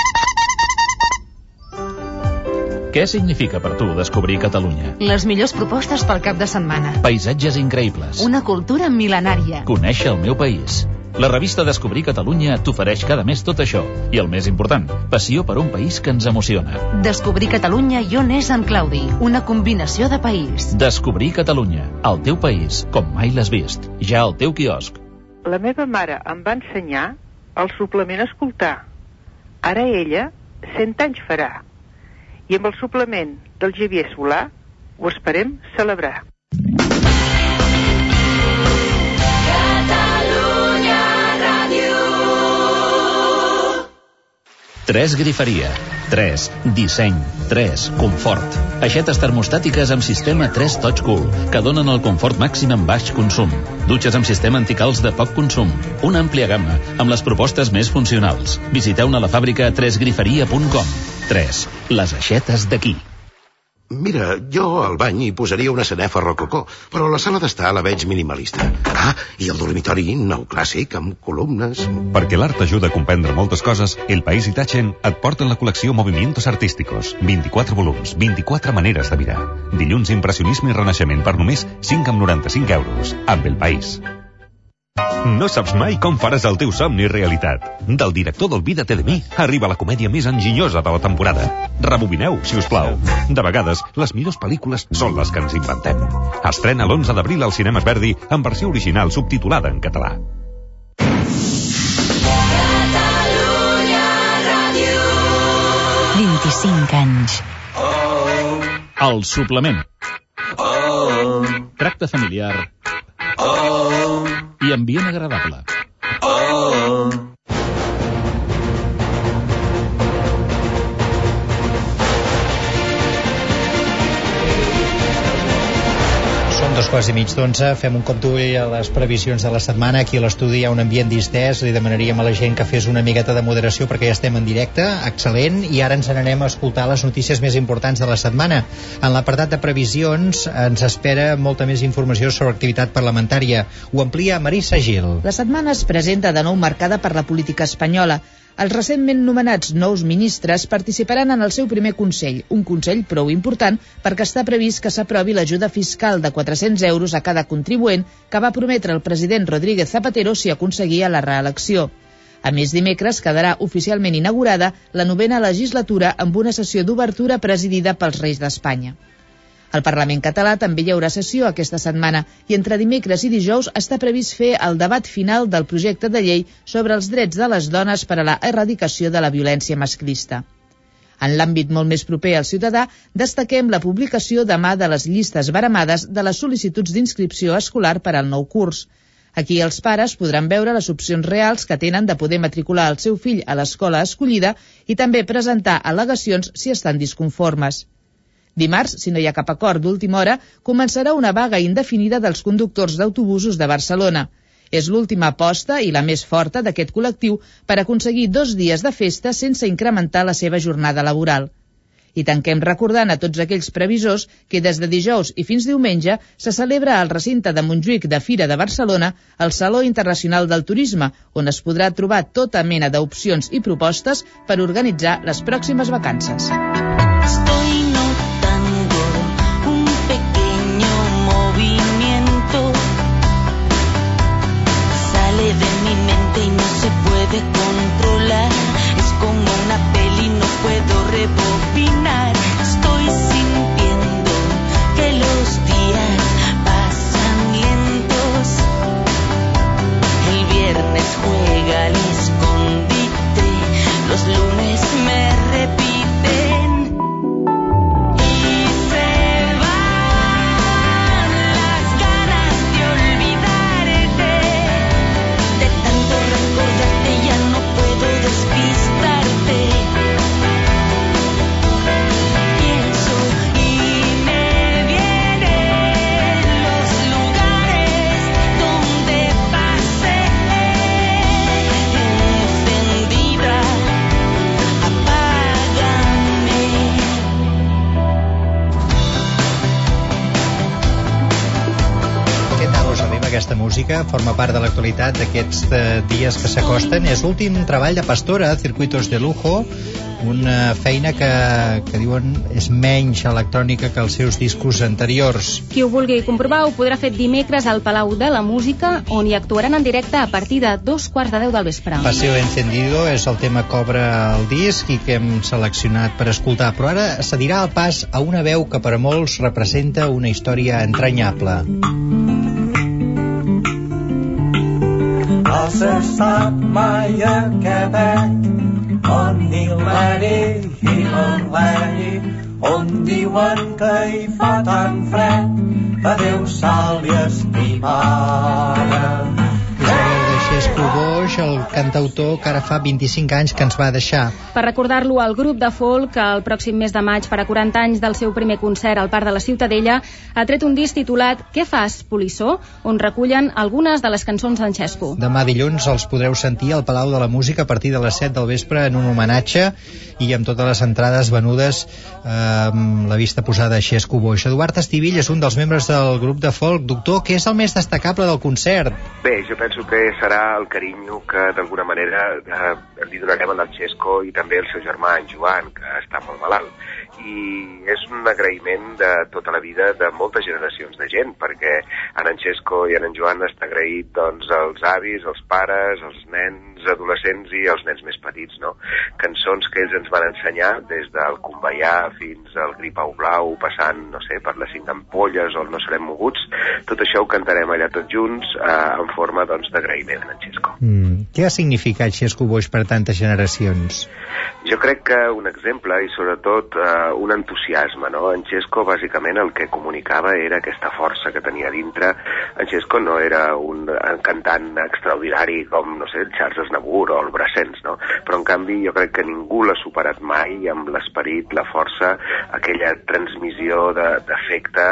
Què significa per tu descobrir Catalunya? Les millors propostes pel cap de setmana. Paisatges increïbles. Una cultura mil·lenària. Conèixer el meu país. La revista Descobrir Catalunya t'ofereix cada mes tot això. I el més important, passió per un país que ens emociona. Descobrir Catalunya i on és en Claudi. Una combinació de país. Descobrir Catalunya. El teu país, com mai l'has vist. Ja al teu quiosc. La meva mare em va ensenyar el suplement a escoltar. Ara ella, cent anys farà. I amb el suplement del Xavier Solà ho esperem celebrar. tres Griferia. tres Disseny. tres Confort. Aixetes termostàtiques amb sistema tres Touch Cool, que donen el confort màxim amb baix consum. Dutxes amb sistema anticals de poc consum. Una àmplia gamma amb les propostes més funcionals. Visiteu-ne la fàbrica a tres griferia punt com. tres Les aixetes d'aquí. Mira, jo al bany hi posaria una sanefa rococó, però la sala d'estar la veig minimalista. Ah, i el dormitori neoclàssic amb columnes. Perquè l'art ajuda a comprendre moltes coses, El País Itachen et porta en la col·lecció Movimientos Artísticos. vint-i-quatre volums, vint-i-quatre maneres de mirar. Dilluns, impressionisme i renaixement per només cinc coma noranta-cinc euros. Amb El País. No saps mai com faràs el teu somni realitat. Del director d'Olvídate de mi arriba la comèdia més enginyosa de la temporada. Rebobineu, si us plau. De vegades, les millors pel·lícules són les que ens inventem. Estrena l'onze d'abril al Cinemes Verdi en versió original subtitulada en català. vint-i-cinc anys. El suplement. Tracte familiar i ambient agradable. Són Dos quarts i mig d'onze, fem un cop d'ull a les previsions de la setmana. Aquí a l'estudi hi ha un ambient distès, li demanaríem a la gent que fes una miqueta de moderació perquè ja estem en directe, excel·lent, i ara ens n'anem a escoltar les notícies més importants de la setmana. En l'apartat de previsions ens espera molta més informació sobre activitat parlamentària. Ho amplia Marissa Gil. La setmana es presenta de nou marcada per la política espanyola. Els recentment nomenats nous ministres participaran en el seu primer Consell, un Consell prou important perquè està previst que s'aprovi l'ajuda fiscal de quatre-cents euros a cada contribuent que va prometre el president Rodríguez Zapatero si aconseguia la reelecció. A més, dimecres quedarà oficialment inaugurada la novena legislatura amb una sessió d'obertura presidida pels Reis d'Espanya. Al Parlament català també hi haurà sessió aquesta setmana i entre dimecres i dijous està previst fer el debat final del projecte de llei sobre els drets de les dones per a la erradicació de la violència masclista. En l'àmbit molt més proper al ciutadà, destaquem la publicació demà de les llistes baremades de les sol·licituds d'inscripció escolar per al nou curs. Aquí els pares podran veure les opcions reals que tenen de poder matricular el seu fill a l'escola escollida i també presentar al·legacions si estan disconformes. Dimarts, si no hi ha cap acord d'última hora, començarà una vaga indefinida dels conductors d'autobusos de Barcelona. És l'última aposta i la més forta d'aquest col·lectiu per aconseguir dos dies de festa sense incrementar la seva jornada laboral. I tanquem recordant a tots aquells previsors que des de dijous i fins diumenge se celebra al recinte de Montjuïc de Fira de Barcelona el Saló Internacional del Turisme, on es podrà trobar tota mena d'opcions i propostes per organitzar les pròximes vacances. De mi mente y no se puede controlar. Es como una peli, no puedo rebobinar. Estoy sintiendo que los días pasan lentos. El viernes juega al escondite, los lunes me repiten. Aquesta música forma part de l'actualitat d'aquests eh, dies que s'acosten. És l'últim treball de Pastora, Circuitos de Lujo, una feina que, que diuen és menys electrònica que els seus discos anteriors. Qui ho vulgui comprovar ho podrà fer dimecres al Palau de la Música, on hi actuaran en directe a partir de dos quarts de deu del vespre. Paseo Encendido és el tema que obre el disc i que hem seleccionat per escoltar, però ara cedirà el pas a una veu que per a molts representa una història entranyable. No s'ha estat mai a Quebec, on Nil-Leni i l'Enleni, on diuen que hi fa tan fred, adeu sal i estimada. Xesco Boix, el cantautor que ara fa vint-i-cinc anys que ens va deixar. Per recordar-lo, el grup de folk, el pròxim mes de maig farà quaranta anys del seu primer concert al Parc de la Ciutadella, ha tret un disc titulat Què fas, polissó?, on recullen algunes de les cançons d'en Xesco. Demà dilluns els podreu sentir al Palau de la Música a partir de les set del vespre en un homenatge i amb totes les entrades venudes eh, amb la vista posada a Xesco Boix. Eduard Estivill és un dels membres del grup de folk. Doctor, què és el més destacable del concert? Bé, jo penso que serà el carinyo que d'alguna manera eh, li donarem a en Xesco i també al seu germà en Joan, que està molt malalt. I és un agraïment de tota la vida de moltes generacions de gent, perquè en en Xesco i en en Joan està agraït doncs, als avis, als pares, als nens adolescents i als nens més petits, no? Cançons que ells ens van ensenyar des del Conveià fins al Gripau Blau, passant, no sé, per les Cinc Ampolles o el No serem moguts. Tot això ho cantarem allà tots junts eh, en forma doncs, d'agraïment a en Xesco. Mm. Què ha significat Xesco Boix per tantes generacions? Jo crec que un exemple i sobretot eh, un entusiasme, no? En Xesco bàsicament el que comunicava era aquesta força que tenia dintre. En Xesco no era un cantant extraordinari com, no sé, el Charles Aznavour o el Brassens, no? Però en canvi jo crec que ningú l'ha superat mai amb l'esperit, la força, aquella transmissió d'afecte, de,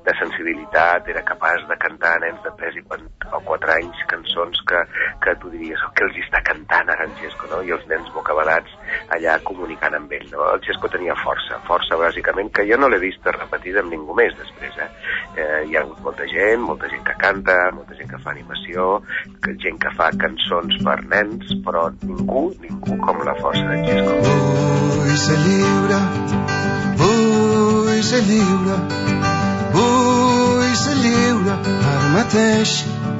de sensibilitat, era capaç de cantar a nens de tres i o quatre anys cançons que, que tu diries que els està cantant ara en Xesco, no? I els nens bocabadats allà comunicant amb ell, no? El Xesco tenia força, força bàsicament, que jo no l'he vist repetida amb ningú més després, eh? eh? Hi ha hagut molta gent, molta gent que canta, molta gent que fa animació, que gent que fa cançons per nens, però ningú, ningú com la força d'en Xesco. Vull ser lliure, vull ser lliure, vull ser lliure ara mateix.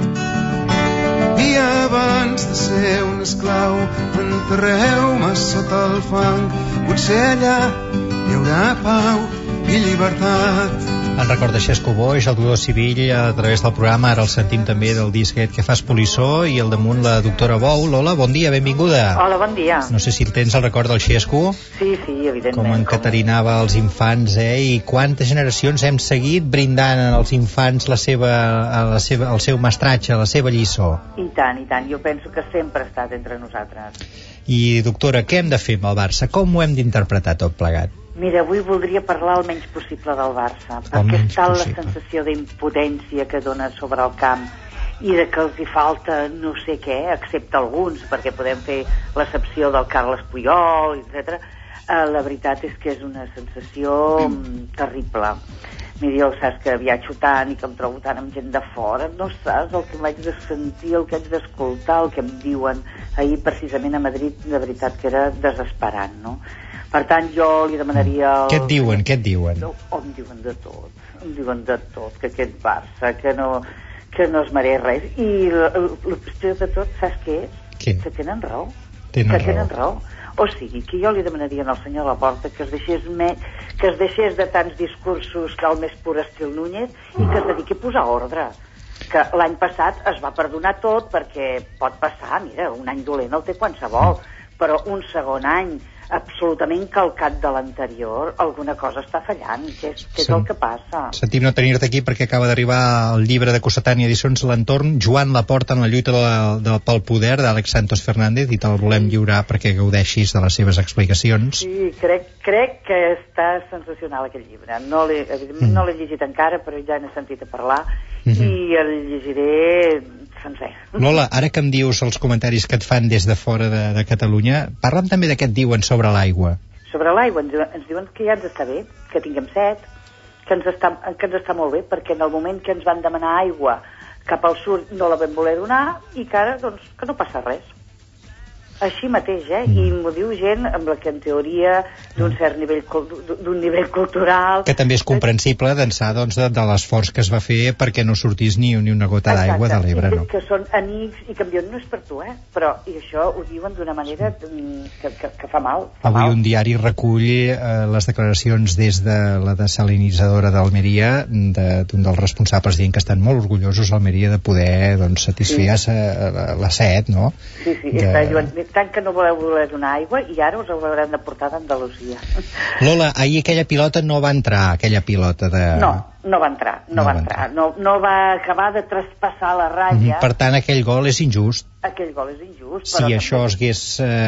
I abans de ser un esclau, enterreu-me sota el fang. Potser allà hi haurà pau i llibertat. En record de Xesco Boix, el doctor Civil, a través del programa, ara el sentim també del disc aquest que fas Polissó, i al damunt la doctora Bou. Lola, bon dia, benvinguda. Hola, bon dia. No sé si tens el record del Xesco. Sí, sí, evidentment. Com encaterinava els infants, eh? I quantes generacions hem seguit brindant als infants la seva, la seva, el seu mestratge, la seva lliçó. I tant, i tant. Jo penso que sempre ha estat entre nosaltres. I, doctora, què hem de fer amb el Barça? Com ho hem d'interpretar tot plegat? Mira, avui voldria parlar el menys possible del Barça, perquè està la sensació d'impotència que dona sobre el camp i de que els hi falta no sé què, excepte alguns, perquè podem fer l'excepció del Carles Puyol, etcètera. Eh, la veritat és que és una sensació mm, terrible. Mira, jo saps que viatjo tant i que em trobo tant amb gent de fora, no saps el que m'haig de sentir, el que haig d'escoltar, el que em diuen. Ahir, precisament, a Madrid, de veritat que era desesperant, no? Per tant, jo li demanaria... El... Què et diuen, què et diuen? No, oh, em diuen de tot, em diuen de tot, que aquest Barça, que no, que no es mereix res. I l'opció de tot, saps què és? Què? Que tenen raó. Tenen que tenen raó. raó. O sigui, que jo li demanaria al senyor Laporta que es deixés, me... que es deixés de tants discursos del més pur estil Núñez i que es dediqui a posar ordre. Que l'any passat es va perdonar tot perquè pot passar, mira, un any dolent el té qualsevol, però un segon any absolutament calcat de l'anterior, alguna cosa està fallant. Què és, què és el que passa? Sentim no tenir-te aquí perquè acaba d'arribar el llibre de Cossetània Edicions, L'entorn, Joan Laporta en la lluita de la, de, pel poder, d'Àlex Santos Fernández, i te'l volem lliurar perquè gaudeixis de les seves explicacions. Sí, crec, crec que està sensacional aquest llibre. No l'he, evidentment mm. no l'he llegit encara, però ja n'he sentit a parlar, mm-hmm. i el llegiré sencer. Lola, ara que em dius els comentaris que et fan des de fora de, de Catalunya, parla'm també de què et diuen sobre l'aigua. Sobre l'aigua ens, ens diuen que ja ens està bé, que tinguem set, que ens, està, que ens està molt bé, perquè en el moment que ens van demanar aigua cap al sud no la vam voler donar, i que ara, doncs, que no passa res. Així mateix, eh? Mm. I m'ho diu gent amb la que en teoria d'un cert nivell d'un nivell cultural... Que també és comprensible d'ençà, doncs, de, de l'esforç que es va fer perquè no sortís ni, ni una gota d'aigua de l'Ebre, no? Que són amics i que em diuen, no és per tu, eh? Però, i això ho diuen d'una manera que, que, que fa mal. Fa Avui mal. Un diari recull eh, les declaracions des de la desalinitzadora d'Almeria d'un de, dels responsables dient que estan molt orgullosos a Almeria de poder, doncs, satisfer sí. la, la set, no? Sí, sí, de... està diuen, tant que no voleu voler donar aigua i ara us hauran de portar d'Andalusia. Lola, ahir aquella pilota no va entrar, aquella pilota de... No, no va entrar, no, no va entrar. entrar. No, no va acabar de traspassar la ratlla. Mm-hmm. Per tant, aquell gol és injust. Aquell gol és injust. Si això es hagués,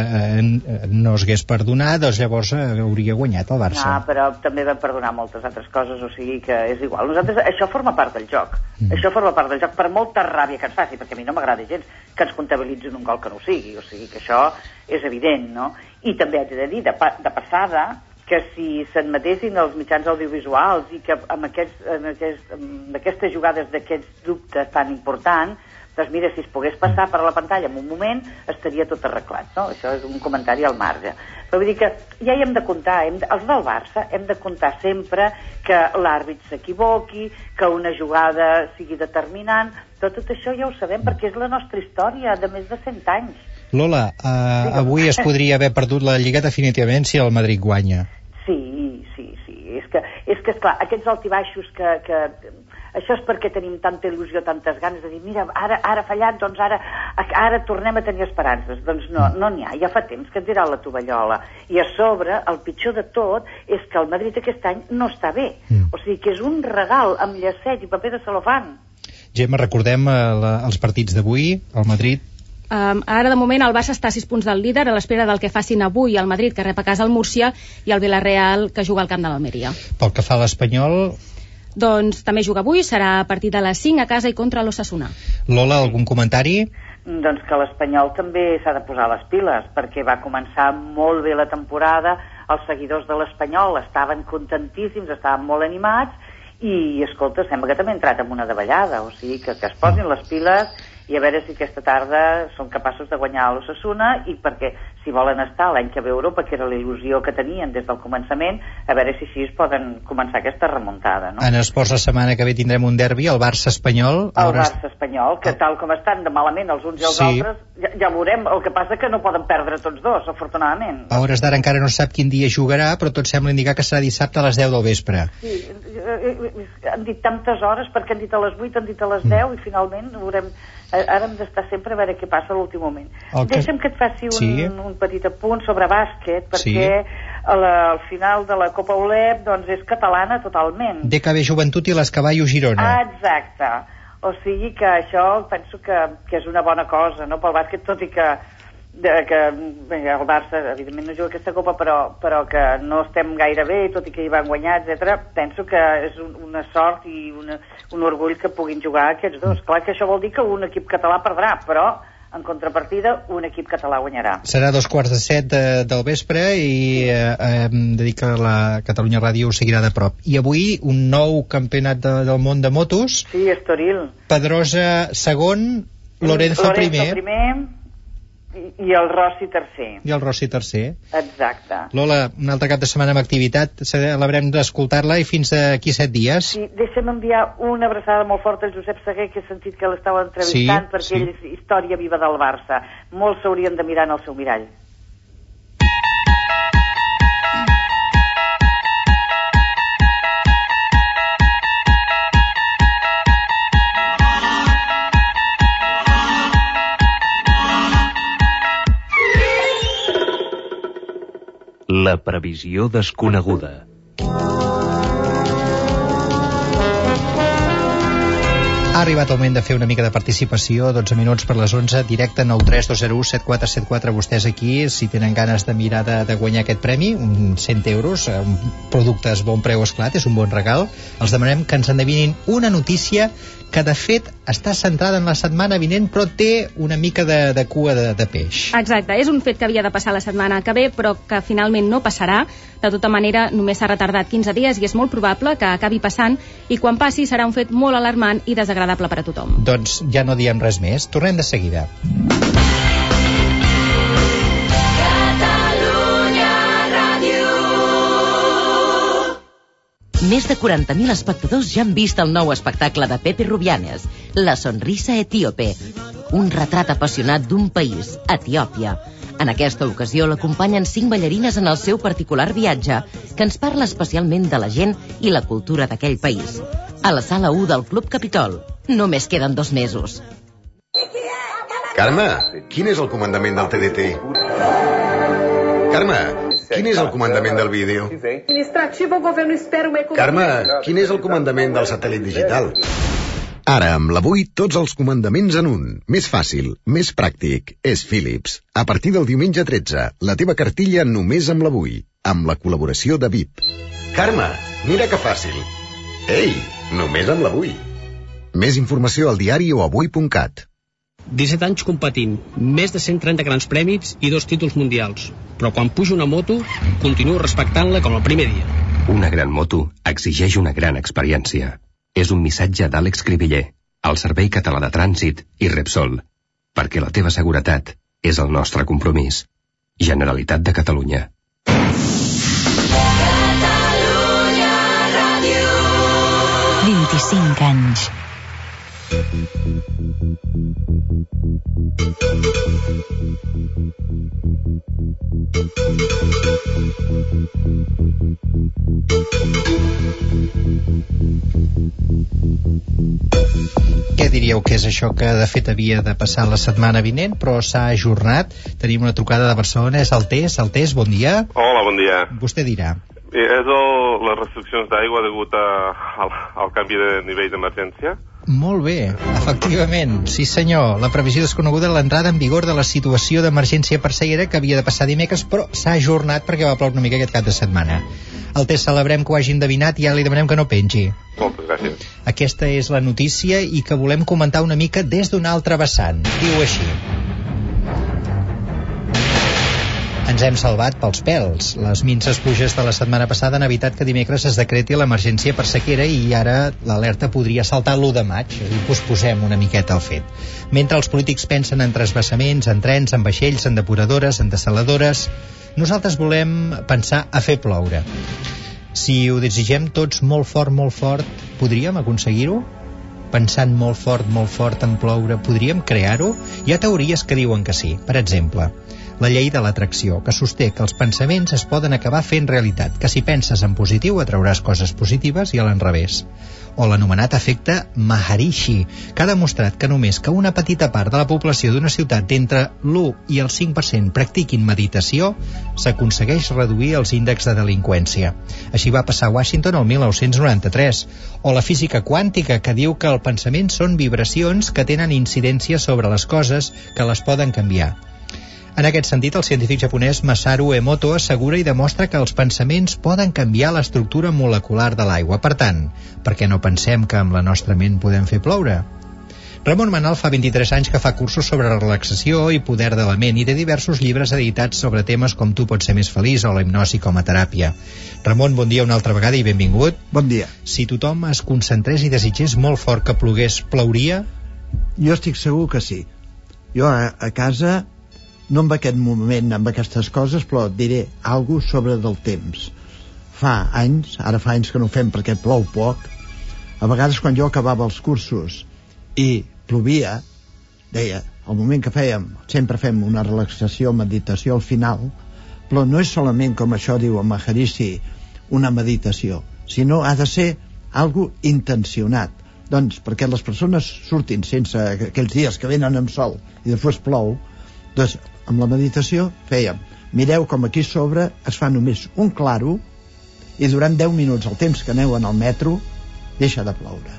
eh, no es hagués perdonat, doncs llavors eh, hauria guanyat el Barça. No, però també vam perdonar moltes altres coses, o sigui que és igual. Nosaltres, això forma part del joc. Mm. Això forma part del joc, per molta ràbia que ens faci, perquè a mi no m'agrada gens que ens comptabilitzin un gol que no ho sigui, o sigui que això és evident, no? I també haig de dir, de, pa de passada, que si s'admetessin els mitjans audiovisuals i que amb, aquests, amb, aquest, amb aquestes jugades d'aquests dubtes tan importants, doncs mira, si es pogués passar per la pantalla en un moment, estaria tot arreglat, no? Això és un comentari al marge. Però vull dir que ja hi hem de comptar, hem de, els del Barça hem de comptar sempre que l'àrbit s'equivoqui, que una jugada sigui determinant, però tot això ja ho sabem perquè és la nostra història de més de cent anys. Lola, eh, avui es podria haver perdut la Lliga definitivament si el Madrid guanya. Sí, sí, sí. És que, és que esclar, aquests altibaixos que, que... Això és perquè tenim tanta il·lusió, tantes ganes de dir, mira, ara, ara ha fallat, doncs ara, ara tornem a tenir esperances. Doncs no, no n'hi ha, ja fa temps que ens dirà la tovallola. I a sobre, el pitjor de tot és que el Madrid aquest any no està bé. Mm. O sigui que és un regal amb llacet i paper de celofan. Gemma, recordem eh, la, els partits d'avui, el Madrid. Um, ara, de moment, el Barça està a sis punts del líder a l'espera del que facin avui el Madrid, que rep a casa el Múrcia, i el Villarreal, que juga al camp de l'Almeria. Pel que fa a l'Espanyol... Doncs també juga avui, serà a partir de les cinc a casa i contra l'Osasuna. Lola, algun comentari? Doncs que l'Espanyol també s'ha de posar les piles, perquè va començar molt bé la temporada, els seguidors de l'Espanyol estaven contentíssims, estaven molt animats, i, escolta, sembla que també ha entrat en una davallada, o sigui, que, que es posin les piles i a veure si aquesta tarda són capaços de guanyar a l'Osasuna, i perquè si volen estar l'any que ve a Europa, que era la il·lusió que tenien des del començament, a veure si així es poden començar aquesta remuntada, no? En esports la setmana que ve tindrem un derbi, el Barça-Espanyol. El hauràs... Barça-Espanyol, que tal com estan de malament els uns i els sí. altres, ja, ja veurem, el que passa que no poden perdre tots dos, afortunadament. A hores d'ara encara no sap quin dia jugarà, però tot sembla indicar que serà dissabte a les deu del vespre. Sí, han dit tantes hores, perquè han dit a les vuit, han dit a les deu, mm. i finalment veurem... Ara hem d'estar sempre a veure què passa a l'últim moment. Que... Deixa'm que et faci un, sí. un petit apunt sobre bàsquet, perquè sí. a la, al final de la Copa O L E P doncs és catalana totalment. D K B Joventut i l'Escavallo Girona. Ah, exacte. O sigui que això penso que, que és una bona cosa, no?, pel bàsquet, tot i que, de, que bé, el Barça evidentment no juga aquesta Copa, però, però que no estem gaire bé, tot i que hi van guanyar, etcètera. Penso que és un, una sort i una, un orgull que puguin jugar aquests dos. Clar que això vol dir que un equip català perdrà, però en contrapartida un equip català guanyarà. Serà dos quarts de set de, del vespre i eh, hem de dir que la Catalunya Ràdio ho seguirà de prop. I avui un nou campionat de, del món de motos. Sí, Estoril. Pedrosa segon, Lorenzo, Lorenzo primer. primer i, i el Rossi tercer. I el Rossi tercer. Exacte. Lola, un altre cap de setmana amb activitat, celebrem d'escoltar-la i fins d'aquí set dies. Sí, deixa'm enviar una abraçada molt forta al Josep Seguer, que he sentit que l'estava entrevistant, sí, perquè sí. ell és història viva del Barça. Molts s'haurien de mirar en el seu mirall. La previsió desconeguda. Ha arribat el moment de fer una mica de participació, dotze minuts per les onze, directe nou tres dos zero u set quatre set quatre. Vostès aquí, si tenen ganes de mirar de, de guanyar aquest premi, un cent euros, un productes bon preu, esclat, és un bon regal, els demanem que ens endevinin una notícia que de fet està centrada en la setmana vinent, però té una mica de, de cua de, de peix. Exacte, és un fet que havia de passar la setmana que ve, però que finalment no passarà. De tota manera, només s'ha retardat quinze dies i és molt probable que acabi passant, i quan passi serà un fet molt alarmant i desagradable per a tothom. Doncs ja no diem res més, tornem de seguida. Més de quaranta mil espectadors ja han vist el nou espectacle de Pepe Rubianes, La sonrisa etíope, un retrat apassionat d'un país, Etiòpia. En aquesta ocasió l'acompanyen cinc ballarines en el seu particular viatge, que ens parla especialment de la gent i la cultura d'aquell país. A la sala u del Club Capitol. Només queden dos mesos. Carme, quin és el comandament del T D T? Carme, quin és el comandament del vídeo? Carme, quin és el comandament del satèl·lit digital? Ara, amb l'Avui, tots els comandaments en un. Més fàcil, més pràctic. És Philips. A partir del diumenge tretze, la teva cartilla només amb l'Avui. Amb la col·laboració de V I P. Carme, mira que fàcil. Ei, només amb l'Avui. Més informació al diari o avui punt cat. disset anys competint, més de cent trenta grans prèmits i dos títols mundials. Però quan pujo una moto, continuo respectant-la com el primer dia. Una gran moto exigeix una gran experiència. És un missatge d'Àlex Cribiller, el Servei Català de Trànsit i Repsol. Perquè la teva seguretat és el nostre compromís. Generalitat de Catalunya. Catalunya Ràdio. vint-i-cinc anys. Què diríeu que és això que de fet havia de passar la setmana vinent, però s'ha ajornat? Tenim una trucada de Barcelona, és el Tess. El Tess, bon dia. Hola, bon dia. Vostè dirà. És el, les restriccions d'aigua degut a, al, al canvi de nivell d'emergència? Molt bé, efectivament, sí senyor. La previsió desconeguda de l'entrada en vigor de la situació d'emergència parcellera que havia de passar dimecres, però s'ha ajornat perquè va ploure una mica aquest cap de setmana. El Tess celebrem que ho hagi endevinat i ja li demanem que no pengi. Moltes Gràcies. Aquesta és la notícia i que volem comentar una mica des d'un altre vessant. Diu així: ens hem salvat pels pèls. Les minses pluges de la setmana passada han evitat que dimecres es decreti l'emergència per sequera i ara l'alerta podria saltar l'u de maig, és a dir, posposem una miqueta el fet. Mentre els polítics pensen en transvasaments, en trens, en vaixells, en depuradores, en dessaladores, nosaltres volem pensar a fer ploure. Si ho desitgem tots molt fort, molt fort, podríem aconseguir-ho? Pensant molt fort, molt fort en ploure, podríem crear-ho? Hi ha teories que diuen que sí. Per exemple, la llei de l'atracció, que sosté que els pensaments es poden acabar fent realitat, que si penses en positiu atrauràs coses positives i a l'enrevés. O l'anomenat efecte Maharishi, que ha demostrat que només que una petita part de la població d'una ciutat d'entre l'u i el cinc per cent practiquin meditació, s'aconsegueix reduir els índexs de delinqüència. Així va passar a Washington el mil nou-cents noranta-tres. O la física quàntica, que diu que el pensament són vibracions que tenen incidència sobre les coses que les poden canviar. En aquest sentit, el científic japonès Masaru Emoto assegura i demostra que els pensaments poden canviar l'estructura molecular de l'aigua. Per tant, per què no pensem que amb la nostra ment podem fer ploure? Ramon Manal fa vint-i-tres anys que fa cursos sobre relaxació i poder de la ment i té diversos llibres editats sobre temes com Tu pots ser més feliç o la hipnosi com a teràpia. Ramon, bon dia una altra vegada i benvingut. Bon dia. Si tothom es concentrés i desitgés molt fort que plogués, plouria? Jo estic segur que sí. Jo a, a casa... no en aquest moment, amb aquestes coses, però et diré alguna cosa sobre del temps. Fa anys, ara fa anys que no ho fem perquè plou poc, a vegades quan jo acabava els cursos i plovia, deia, al moment que fèiem, sempre fem una relaxació, meditació al final, però no és solament, com això diu el Maharishi, una meditació, sinó ha de ser algo intencionat. Doncs perquè les persones surtin sense aquells dies que venen amb sol i després plou, doncs amb la meditació fèiem, mireu com aquí sobre es fa només un claro i durant deu minuts, el temps que aneu en el metro, deixa de ploure.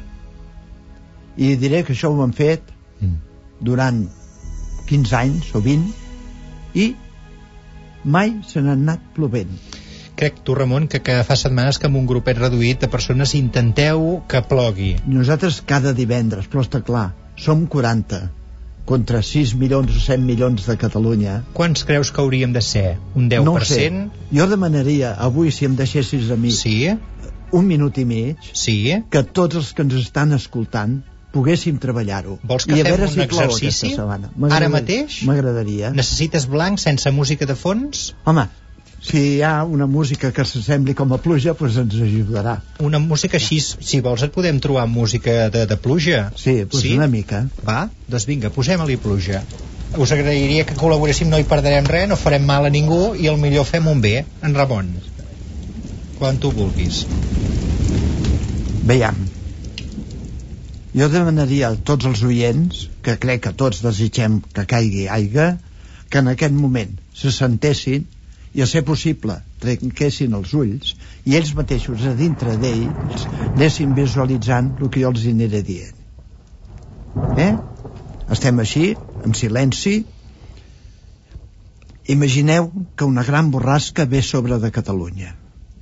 I diré que això ho hem fet durant quinze anys o vint i mai se n'ha anat plovent. Crec, tu, Ramon, que, que fa setmanes que amb un grupet reduït de persones intenteu que plogui. Nosaltres cada divendres, però està clar, som quaranta contra sis milions o set milions de Catalunya. Quants creus que hauríem de ser? Un deu per cent? No sé. Jo demanaria avui, si em deixessis a mi, sí? un minut i mig, sí? que tots els que ens estan escoltant poguéssim treballar-ho. Vols que I a fem veure un si exercici? Ara mateix? M'agradaria. Necessites blanc, sense música de fons? Home, si hi ha una música que s'assembli com a pluja, doncs ens ajudarà. Una música així, si vols et podem trobar música de, de pluja. Sí, doncs sí? Una mica. Va, doncs vinga, posem-li pluja. Us agrairia que col·laboréssim, no hi perdrem res, no farem mal a ningú i el millor fem un bé, en Ramon. Quan tu vulguis. Veiem. Jo demanaria a tots els oients, que crec que tots desitgem que caigui aigua, que en aquest moment se sentessin i a ser possible trenquessin els ulls i ells mateixos a dintre d'ells anessin visualitzant el que jo els aniré dient. Eh? Estem així, en silenci. Imagineu que una gran borrasca ve sobre de Catalunya,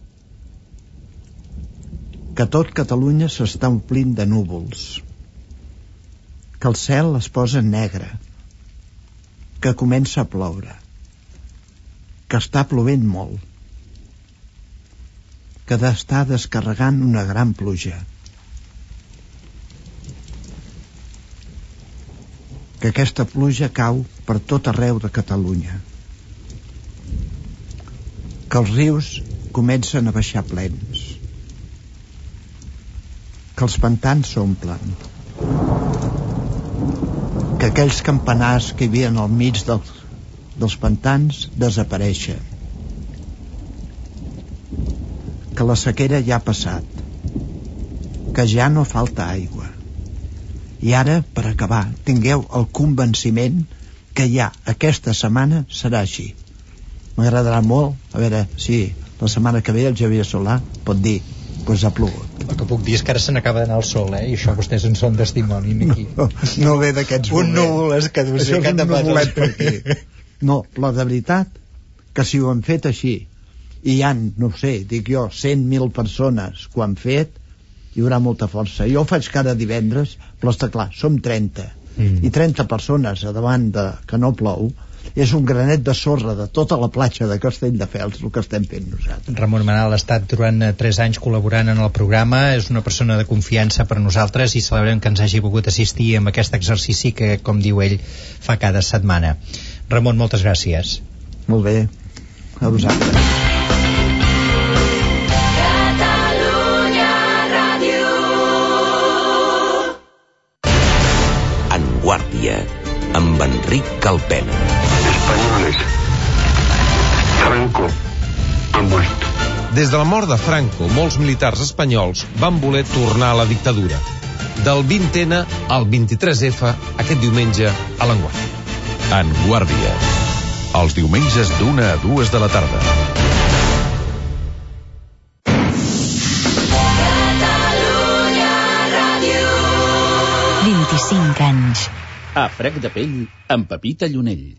que tot Catalunya s'està omplint de núvols, que el cel es posa negre, que comença a ploure, que està plovent molt, que està descarregant una gran pluja, que aquesta pluja cau per tot arreu de Catalunya, que els rius comencen a baixar plens, que els pantans s'omplen, que aquells campanars que hi havia al mig dels dels pantans desapareixen, que la sequera ja ha passat, que ja no falta aigua. I ara, per acabar, tingueu el convenciment que ja aquesta setmana serà així. M'agradarà molt, a veure si la setmana que ve el Xavier Solà pot dir doncs ha plogut. El que puc dir és que ara se n'acaba d'anar el sol, eh? I això vostès en són testimoni aquí. No, no ve d'aquests moments. Un núvol és que deu ser que han tapat els... per aquí. No, però de veritat que si ho han fet així i hi ha, no sé, dic jo, cent mil persones que ho han fet, hi haurà molta força. Jo ho faig cada divendres, però està clar, som trenta, mm. i trenta persones a davant de que no plou, és un granet de sorra de tota la platja de Castelldefels el que estem fent nosaltres. Ramon Manal ha estat durant tres anys col·laborant en el programa, és una persona de confiança per nosaltres i celebrem que ens hagi pogut assistir amb aquest exercici que, com diu ell, fa cada setmana. Ramon, moltes gràcies. Molt bé, a vosaltres. En Guàrdia, amb Enric Calpena. Españoles, Franco ha muerto. Des de la mort de Franco, molts militars espanyols van voler tornar a la dictadura. Del vint ene al vint-i-tres efa, aquest diumenge a l'Enguàrdia. En Guàrdia, els diumenges d'una a dues de la tarda. vint-i-cinc anys. A frec de pell, amb Pepita Llunell.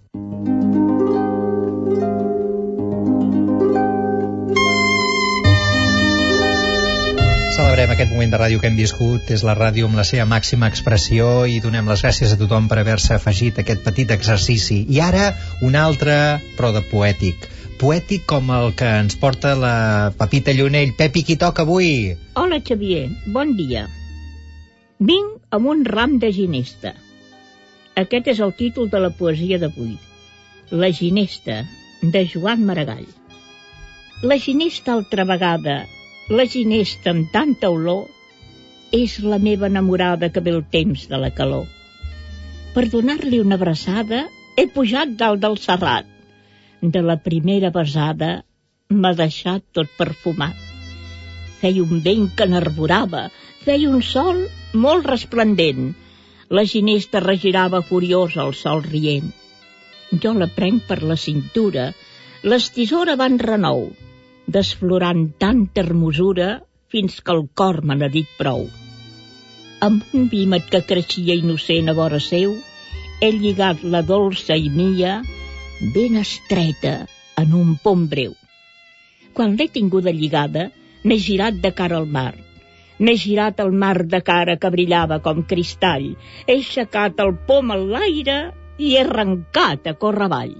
Celebrem aquest moment de ràdio que hem viscut. És la ràdio amb la seva màxima expressió i donem les gràcies a tothom per haver-se afegit a aquest petit exercici. I ara, un altre, però de poètic. Poètic com el que ens porta la Pepita Llunell. Pepi, qui toca avui? Hola, Xavier, bon dia. Vinc amb un ram de ginesta. Aquest és el títol de la poesia d'avui. La ginesta, de Joan Maragall. La ginesta altra vegada, la ginesta amb tanta olor, és la meva enamorada que ve el temps de la calor. Per donar-li una abraçada, he pujat dalt del serrat. De la primera besada m'ha deixat tot perfumat. Feia un vent que n'arborava, feia un sol molt resplendent. La ginesta regirava furiosa al sol rient. Jo la prenc per la cintura, l'estisora van renou, desflorant tanta hermosura fins que el cor me n'ha dit prou. Amb un vímet que creixia innocent a vora seu, he lligat la dolça i mia ben estreta en un pom breu. Quan l'he tinguda lligada, m'he girat de cara al mar. M'he girat el mar de cara que brillava com cristall. He aixecat el pom a l'aire i he arrencat a córrer avall.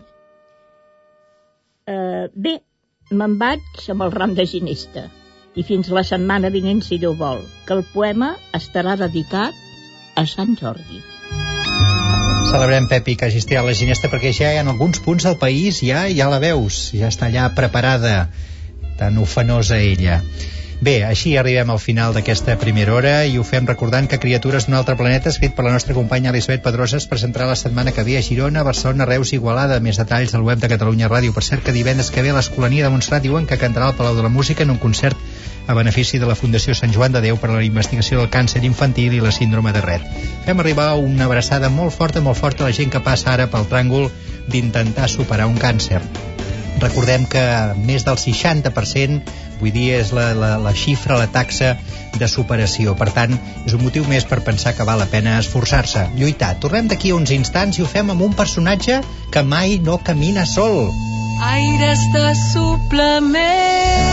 Uh, bé, me'n vaig amb el ram de ginesta. I fins la setmana vinent, si Déu vol, que el poema estarà dedicat a Sant Jordi. Celebrem, Pepi, que hagis tirat la ginesta, perquè ja en alguns punts del país ja, ja la veus, ja està allà preparada, tan ufanosa ella. Bé, així arribem al final d'aquesta primera hora i ho fem recordant que Criatures d'un altre planeta, escrit per la nostra companya Elisabet Pedrosa, es presentarà la setmana que ve a Girona, Barcelona, Reus i Igualada. Més detalls al web de Catalunya Ràdio. Per cert, que divendres que ve l'Escolania de Montserrat diuen que cantarà al Palau de la Música en un concert a benefici de la Fundació Sant Joan de Déu per a la investigació del càncer infantil i la síndrome de Rett. Fem arribar una abraçada molt forta, molt forta a la gent que passa ara pel tràngol d'intentar superar un càncer. Recordem que més del seixanta per cent, vull dir, és la, la, la xifra, la taxa de superació. Per tant, és un motiu més per pensar que val la pena esforçar-se, lluitar. Tornem d'aquí a uns instants i ho fem amb un personatge que mai no camina sol. Aires de suplement.